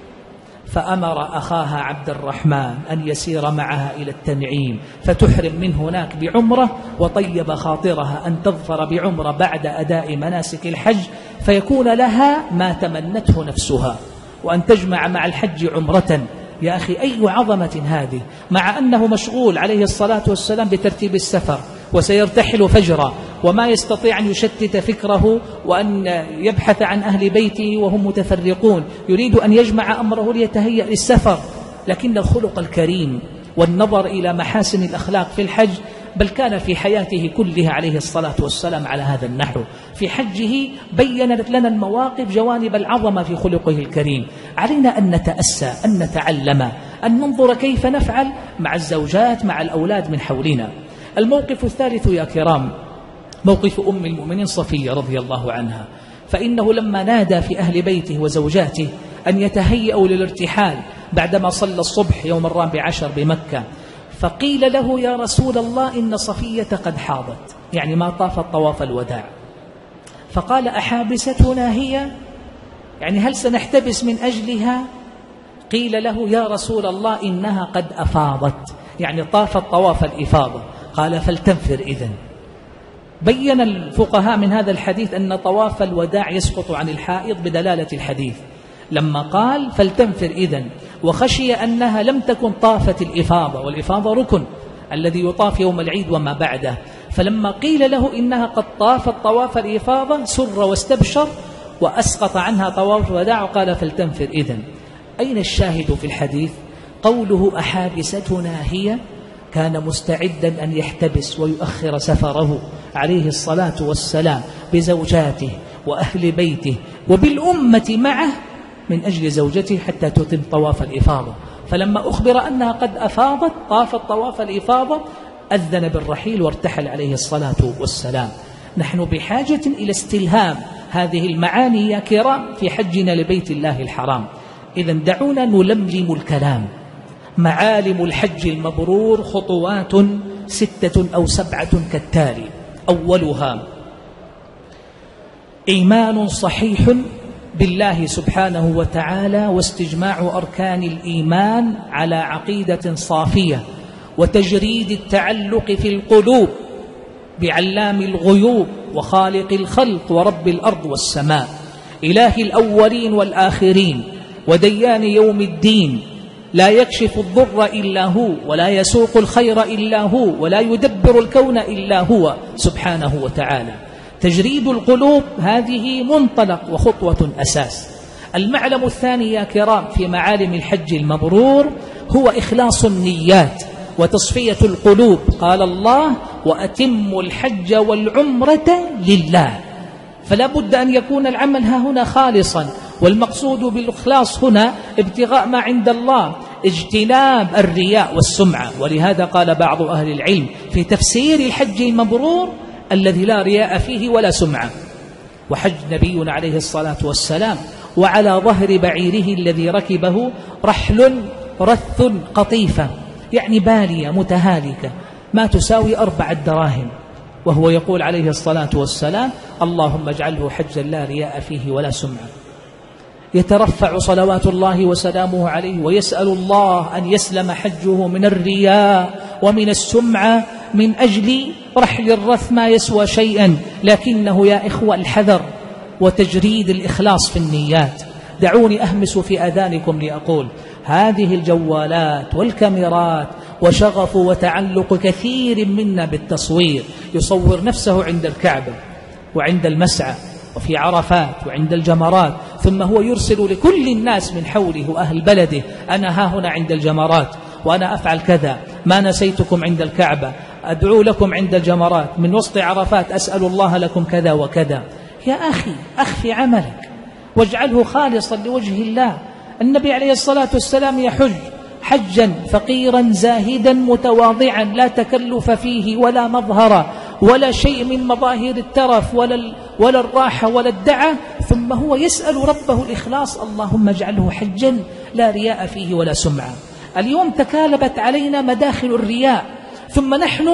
فأمر أخاها عبد الرحمن أن يسير معها إلى التنعيم فتحرم من هناك بعمرة، وطيب خاطرها أن تظفر بعمرة بعد أداء مناسك الحج، فيكون لها ما تمنته نفسها، وأن تجمع مع الحج عمرة. يا أخي أي عظمة هذه، مع أنه مشغول عليه الصلاة والسلام بترتيب السفر وسيرتحل فجرا وما يستطيع أن يشتت فكره وأن يبحث عن أهل بيته وهم متفرقون، يريد أن يجمع أمره ليتهيأ للسفر، لكن الخلق الكريم والنظر إلى محاسن الأخلاق في الحج، بل كان في حياته كلها عليه الصلاة والسلام على هذا النحو. في حجه بيّنت لنا المواقف جوانب العظمة في خلقه الكريم. علينا أن نتأسى، أن نتعلم، أن ننظر كيف نفعل مع الزوجات مع الأولاد من حولنا. الموقف الثالث يا كرام موقف أم المؤمنين صفية رضي الله عنها، فإنه لما نادى في أهل بيته وزوجاته أن يتهيئوا للارتحال بعدما صلى الصبح يوم 14 بمكة، فقيل له يا رسول الله إن صفية قد حاضت، يعني ما طافت طواف الوداع. فقال أحابستنا هي، يعني هل سنحتبس من أجلها؟ قيل له يا رسول الله إنها قد أفاضت، يعني طافت طواف الإفاضة. قال فلتنفر إذن، بين الفقهاء من هذا الحديث أن طواف الوداع يسقط عن الحائض بدلالة الحديث لما قال فلتنفر إذن، وخشي أنها لم تكن طافت الإفاضة، والإفاضة ركن الذي يطاف يوم العيد وما بعده، فلما قيل له إنها قد طافت طواف الإفاضة سر واستبشر وأسقط عنها طواف الوداع وقال فلتنفر إذن. أين الشاهد في الحديث؟ قوله أحابستنا هي، كان مستعدا أن يحتبس ويؤخر سفره عليه الصلاة والسلام بزوجاته وأهل بيته وبالأمة معه من أجل زوجته حتى تتم طواف الإفاضة، فلما أخبر أنها قد أفاضت طافت طواف الإفاضة أذن بالرحيل وارتحل عليه الصلاة والسلام. نحن بحاجة إلى استلهام هذه المعاني يا كرام في حجنا لبيت الله الحرام. إذن دعونا نلملم الكلام. معالم الحج المبرور خطوات 6 أو 7 كالتالي: أولها إيمان صحيح بالله سبحانه وتعالى واستجماع أركان الإيمان على عقيدة صافية، وتجريد التعلق في القلوب بعلام الغيوب وخالق الخلق ورب الأرض والسماء، إله الأولين والآخرين وديان يوم الدين، لا يكشف الضر إلا هو، ولا يسوق الخير إلا هو، ولا يدبر الكون إلا هو سبحانه وتعالى. تجريد القلوب هذه منطلق وخطوة أساس. المعلم الثاني يا كرام في معالم الحج المبرور هو إخلاص النيات وتصفية القلوب. قال الله: وأتموا الحج والعمرة لله. فلا بد أن يكون العمل هنا خالصا، والمقصود بالإخلاص هنا ابتغاء ما عند الله، اجتناب الرياء والسمعة. ولهذا قال بعض أهل العلم في تفسير الحج المبرور: الذي لا رياء فيه ولا سمعة. وحج نبينا عليه الصلاة والسلام وعلى ظهر بعيره الذي ركبه رحل رث قطيفة، يعني بالية متهالكة ما تساوي 4 دراهم، وهو يقول عليه الصلاة والسلام: اللهم اجعله حجا لا رياء فيه ولا سمعة. يترفع صلوات الله وسلامه عليه ويسأل الله أن يسلم حجه من الرياء ومن السمعة من أجل رحل الرث ما يسوى شيئا. لكنه يا إخوة الحذر وتجريد الإخلاص في النيات. دعوني أهمس في أذانكم لأقول: هذه الجوالات والكاميرات وشغف وتعلق كثير منا بالتصوير، يصور نفسه عند الكعبة وعند المسعى وفي عرفات وعند الجمرات، ثم هو يرسل لكل الناس من حوله وأهل بلده: أنا ها هنا عند الجمرات وأنا أفعل كذا، ما نسيتكم عند الكعبة، أدعو لكم عند الجمرات، من وسط عرفات أسأل الله لكم كذا وكذا. يا أخي أخفي عملك واجعله خالصا لوجه الله. النبي عليه الصلاة والسلام يحج حجا فقيرا زاهدا متواضعا، لا تكلف فيه ولا مظهر ولا شيء من مظاهر الترف ولا الراحة ولا الدعة، ثم هو يسأل ربه الإخلاص: اللهم اجعله حجا لا رياء فيه ولا سمعة. اليوم تكالبت علينا مداخل الرياء، ثم نحن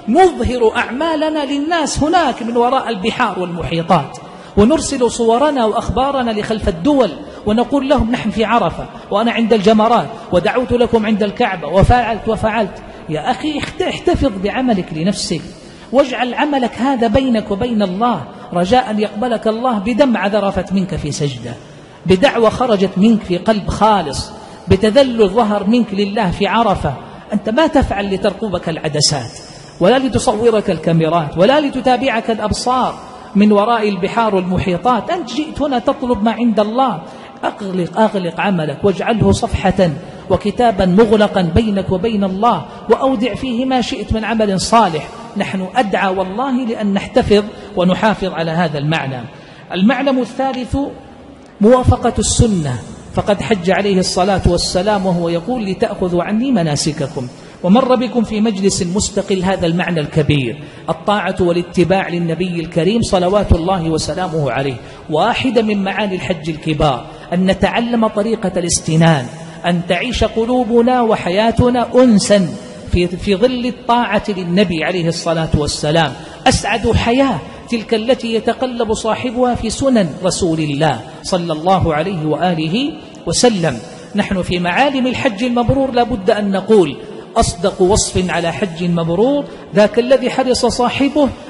نظهر أعمالنا للناس هناك من وراء البحار والمحيطات، ونرسل صورنا وأخبارنا لخلف الدول ونقول لهم: نحن في عرفة وأنا عند الجمرات ودعوت لكم عند الكعبة وفعلت. يا أخي احتفظ بعملك لنفسك، واجعل عملك هذا بينك وبين الله، رجاء أن يقبلك الله بدمعة ذرفت منك في سجدة، بدعوة خرجت منك في قلب خالص، بتذلل ظهر منك لله في عرفة. أنت ما تفعل لترقبك العدسات، ولا لتصورك الكاميرات، ولا لتتابعك الأبصار من وراء البحار والمحيطات. أنت جئت هنا تطلب ما عند الله. أغلق عملك واجعله صفحة وكتابا مغلقا بينك وبين الله، وأودع فيه ما شئت من عمل صالح. نحن أدعى والله لأن نحتفظ ونحافظ على هذا المعنى. المعلم الثالث موافقة السنة، فقد حج عليه الصلاة والسلام وهو يقول: لتأخذوا عني مناسككم. ومر بكم في مجلس مستقل هذا المعنى الكبير، الطاعة والاتباع للنبي الكريم صلوات الله وسلامه عليه. واحدة من معاني الحج الكبار أن نتعلم طريقة الاستنان، أن تعيش قلوبنا وحياتنا أنسا في ظل الطاعة للنبي عليه الصلاة والسلام. أسعد حياة تلك التي يتقلب صاحبها في سنن رسول الله صلى الله عليه وآله وسلم. نحن في معالم الحج المبرور لابد أن نقول: أصدق وصف على حج مبرور ذاك الذي حرص صاحبه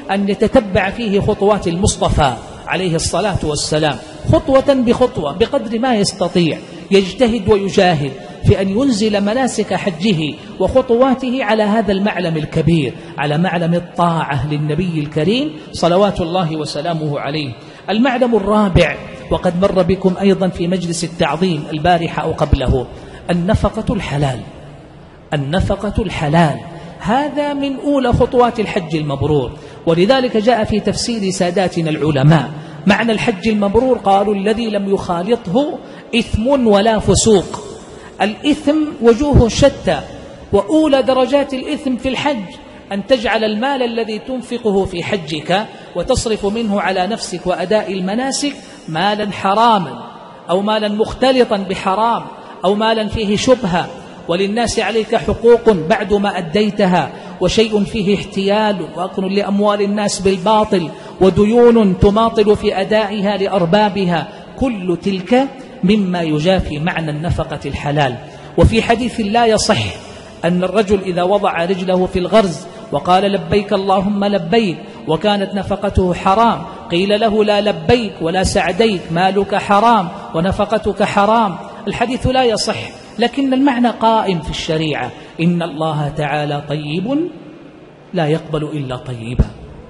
أن يتتبع فيه خطوات المصطفى عليه الصلاة والسلام خطوة بخطوة بقدر ما يستطيع، يجتهد ويجاهد في أن ينزل مناسك حجه وخطواته على هذا المعلم الكبير، على معلم الطاعة للنبي الكريم صلوات الله وسلامه عليه. المعلم الرابع، وقد مر بكم أيضا في مجلس التعظيم البارحة أو قبله، النفقة الحلال. النفقة الحلال هذا من أولى خطوات الحج المبرور، ولذلك جاء في تفسير ساداتنا العلماء معنى الحج المبرور، قالوا الذي لم يخالطه إثم ولا فسوق. الإثم وجوه شتى، وأولى درجات الإثم في الحج أن تجعل المال الذي تنفقه في حجك وتصرف منه على نفسك وأداء المناسك مالا حراما، أو مالا مختلطا بحرام، أو مالا فيه شبهة، وللناس عليك حقوق بعد ما أديتها، وشيء فيه احتيال وأكل لأموال الناس بالباطل، وديون تماطل في أدائها لأربابها، كل تلك مما يجافي معنى النفقة الحلال. وفي حديث لا يصح أن الرجل إذا وضع رجله في الغرز وقال لبيك اللهم لبيك وكانت نفقته حرام، قيل له لا لبيك ولا سعديك، مالك حرام ونفقتك حرام. الحديث لا يصح، لكن المعنى قائم في الشريعة: إن الله تعالى طيب لا يقبل إلا طيبا.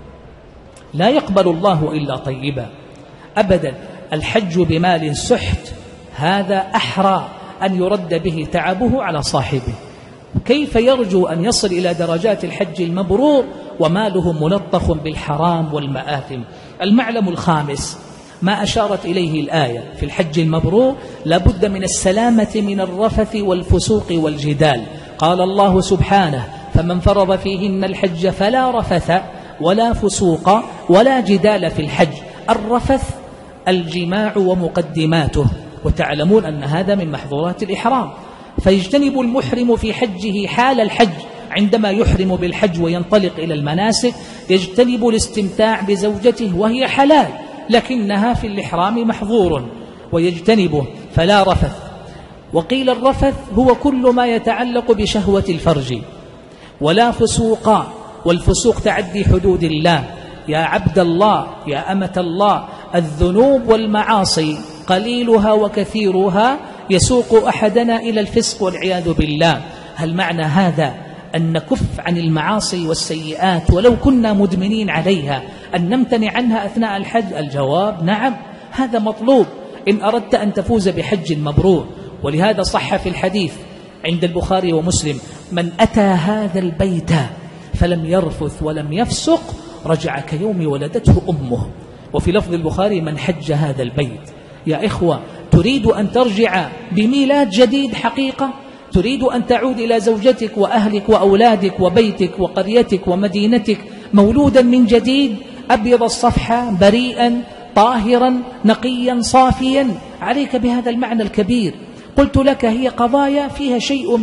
لا يقبل الله إلا طيبا أبدا. الحج بمال سحت هذا أحرى أن يرد به تعبه على صاحبه. كيف يرجو أن يصل إلى درجات الحج المبرور وماله ملطخ بالحرام والمآثم؟ المعلم الخامس ما أشارت إليه الآية في الحج المبرور: لابد من السلامة من الرفث والفسوق والجدال. قال الله سبحانه: فمن فرض فيهن الحج فلا رفث ولا فسوق ولا جدال في الحج. الرفث الجماع ومقدماته، وتعلمون أن هذا من محظورات الإحرام، فيجتنب المحرم في حجه حال الحج عندما يحرم بالحج وينطلق إلى المناسك، يجتنب الاستمتاع بزوجته وهي حلال لكنها في الإحرام محظور ويجتنبه، فلا رفث. وقيل الرفث هو كل ما يتعلق بشهوة الفرج. ولا فسوق، والفسوق تعدي حدود الله. يا عبد الله، يا أمة الله، الذنوب والمعاصي قليلها وكثيرها يسوق أحدنا إلى الفسق والعياذ بالله. هل معنى هذا أن نكف عن المعاصي والسيئات ولو كنا مدمنين عليها، أن نمتنع عنها أثناء الحج؟ الجواب نعم، هذا مطلوب إن أردت أن تفوز بحج مبرور. ولهذا صح في الحديث عند البخاري ومسلم: من أتى هذا البيت فلم يرفث ولم يفسق رجع كيوم ولدته أمه. وفي لفظ البخاري: من حج هذا البيت. يا إخوة، تريد أن ترجع بميلاد جديد حقيقة؟ تريد أن تعود إلى زوجتك وأهلك وأولادك وبيتك وقريتك ومدينتك مولودا من جديد، أبيض الصفحة، بريئا طاهرا نقيا صافيا؟ عليك بهذا المعنى الكبير. قلت لك هي قضايا فيها شيء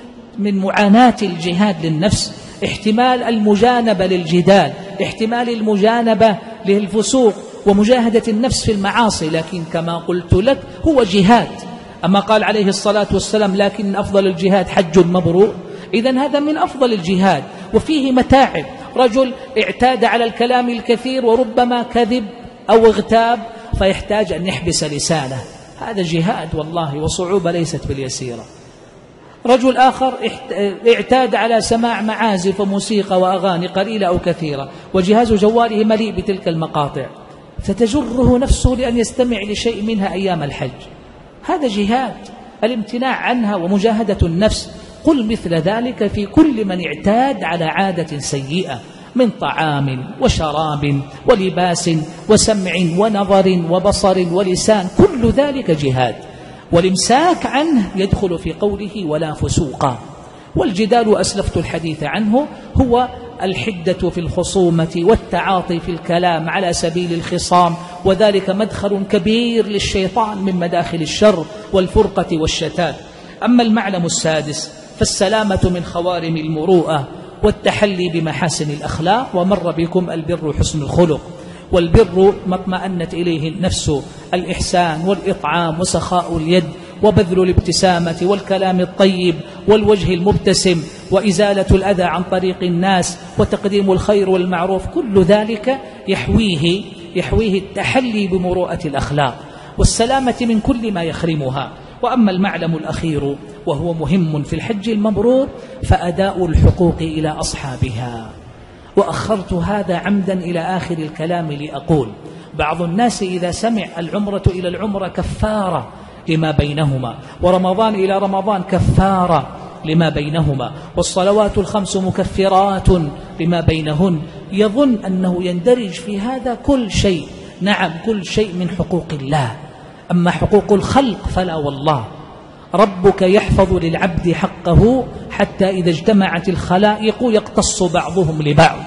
من معاناة الجهاد للنفس، احتمال المجانبة للجدال، احتمال المجانبة للفسوق، ومجاهدة النفس في المعاصي، لكن كما قلت لك هو جهاد. أما قال عليه الصلاة والسلام: لكن أفضل الجهاد حج مبرور. إذن هذا من أفضل الجهاد، وفيه متاعب. رجل اعتاد على الكلام الكثير وربما كذب أو اغتاب فيحتاج أن يحبس لسانه، هذا جهاد والله، وصعوبة ليست باليسيرة. رجل آخر اعتاد على سماع معازف وموسيقى وأغاني قليلة أو كثيرة، وجهاز جواله مليء بتلك المقاطع، فتجره نفسه لأن يستمع لشيء منها أيام الحج. هذا جهاد، الامتناع عنها ومجاهدة النفس. قل مثل ذلك في كل من اعتاد على عادة سيئة من طعام وشراب ولباس وسمع ونظر وبصر ولسان، كل ذلك جهاد. والامساك عنه يدخل في قوله: ولا فسوقا. والجدال أسلفت الحديث عنه هو الحدة في الخصومة والتعاطي في الكلام على سبيل الخصام، وذلك مدخل كبير للشيطان من مداخل الشر والفرقة والشتات. أما المعلم السادس فالسلامة من خوارم المروءة والتحلي بمحاسن الأخلاق. ومر بكم البر حسن الخلق، والبر ما اطمأنت إليه النفس، الإحسان والإطعام وسخاء اليد وبذل الابتسامة والكلام الطيب والوجه المبتسم وإزالة الأذى عن طريق الناس وتقديم الخير والمعروف، كل ذلك يحويه التحلي بمروءة الأخلاق والسلامة من كل ما يخرمها. وأما المعلم الأخير وهو مهم في الحج المبرور فأداء الحقوق إلى أصحابها. وأخرت هذا عمدا إلى آخر الكلام لأقول: بعض الناس إذا سمع العمرة إلى العمرة كفارة لما بينهما، ورمضان إلى رمضان كفارة لما بينهما، والصلوات الخمس مكفرات لما بينهن، يظن أنه يندرج في هذا كل شيء. نعم، كل شيء من حقوق الله. أما حقوق الخلق فلا والله. ربك يحفظ للعبد حقه حتى إذا اجتمعت الخلائق يقتص بعضهم لبعض.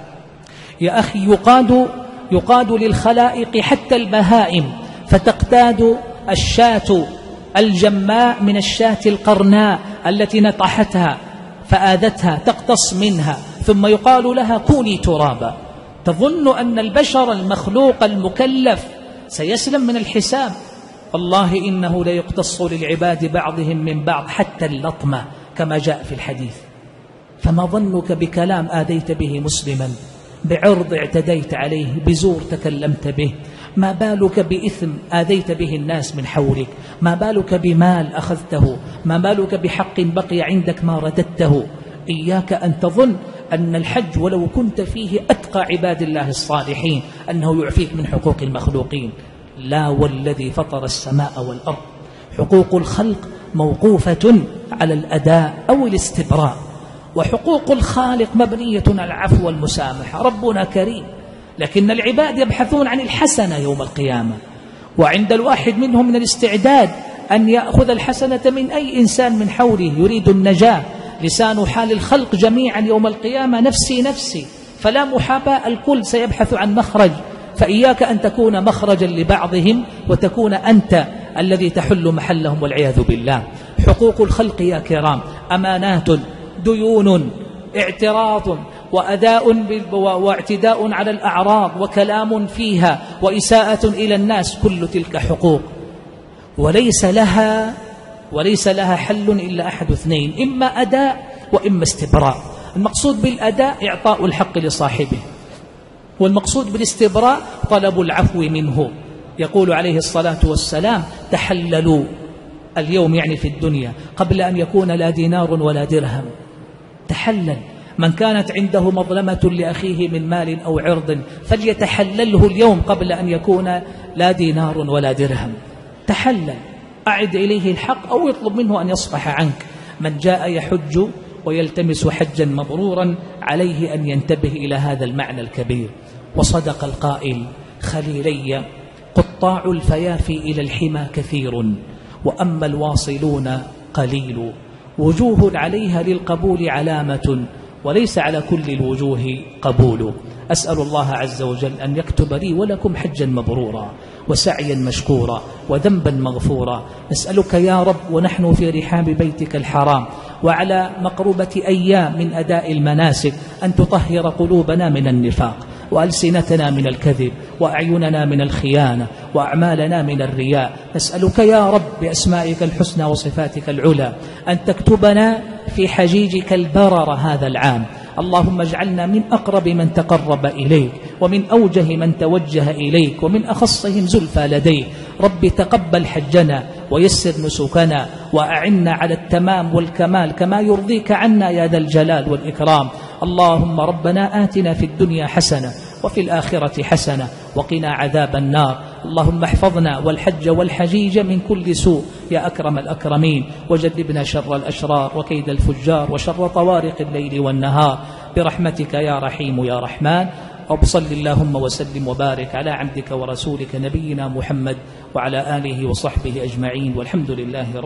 يا أخي، يقاد للخلائق حتى البهائم، فتقتاد الشاة الجماء من الشاة القرناء التي نطحتها فآذتها، تقتص منها، ثم يقال لها كوني ترابا. تظن أن البشر المخلوق المكلف سيسلم من الحساب؟ والله إنه ليقتص للعباد بعضهم من بعض حتى اللطمة كما جاء في الحديث. فما ظنك بكلام آذيت به مسلما، بعرض اعتديت عليه، بزور تكلمت به؟ ما بالك بإثم آذيت به الناس من حولك؟ ما بالك بمال أخذته؟ ما بالك بحق بقي عندك ما رددته؟ إياك أن تظن أن الحج ولو كنت فيه أتقى عباد الله الصالحين أنه يعفيك من حقوق المخلوقين. لا والذي فطر السماء والأرض، حقوق الخلق موقوفة على الأداء أو الاستبراء، وحقوق الخالق مبنية على العفو والمسامحة. ربنا كريم، لكن العباد يبحثون عن الحسنة يوم القيامة، وعند الواحد منهم من الاستعداد أن يأخذ الحسنة من أي إنسان من حوله يريد النجاة. لسان حال الخلق جميعا يوم القيامة نفسي نفسي، فلا محاباة، الكل سيبحث عن مخرج. فإياك أن تكون مخرجا لبعضهم وتكون أنت الذي تحل محلهم والعياذ بالله. حقوق الخلق يا كرام أمانات، ديون، اعتراض، وأداء واعتداء على الأعراض، وكلام فيها، وإساءة إلى الناس، كل تلك حقوق وليس لها حل إلا أحد اثنين: إما أداء وإما استبراء. المقصود بالأداء إعطاء الحق لصاحبه، والمقصود بالاستبراء طلب العفو منه. يقول عليه الصلاة والسلام: تحللوا اليوم، يعني في الدنيا، قبل أن يكون لا دينار ولا درهم. تحلل، من كانت عنده مظلمة لأخيه من مال أو عرض فليتحلله اليوم قبل أن يكون لا دينار ولا درهم. تحلل، أعد إليه الحق أو يطلب منه أن يصفح عنك. من جاء يحج ويلتمس حجا مبرورا عليه أن ينتبه إلى هذا المعنى الكبير. وصدق القائل: خليلي قطاع الفيافي إلى الحمى كثير، وأما الواصلون قليل. وجوه عليها للقبول علامة، وليس على كل الوجوه قبول. أسأل الله عز وجل أن يكتب لي ولكم حجا مبرورا، وسعيا مشكورا، وذنبا مغفورا. نسألك يا رب ونحن في رحاب بيتك الحرام وعلى مقربة أيام من أداء المناسك أن تطهر قلوبنا من النفاق، وألسنتنا من الكذب، وأعيننا من الخيانة، وأعمالنا من الرياء. نسألك يا رب بأسمائك الحسنى وصفاتك العلى أن تكتبنا في حجيجك البرر هذا العام. اللهم اجعلنا من أقرب من تقرب إليك، ومن أوجه من توجه إليك، ومن أخصهم زلفى لديك. رب تقبل حجنا ويسر نسكنا، وأعنا على التمام والكمال كما يرضيك عنا يا ذا الجلال والإكرام. اللهم ربنا آتنا في الدنيا حسنة وفي الآخرة حسنة وقنا عذاب النار. اللهم احفظنا والحج والحجيج من كل سوء يا أكرم الأكرمين، وجنبنا شر الأشرار وكيد الفجار وشر طوارق الليل والنهار برحمتك يا رحيم يا رحمن. وبصل اللهم وسلم وبارك على عبدك ورسولك نبينا محمد وعلى آله وصحبه أجمعين، والحمد لله رب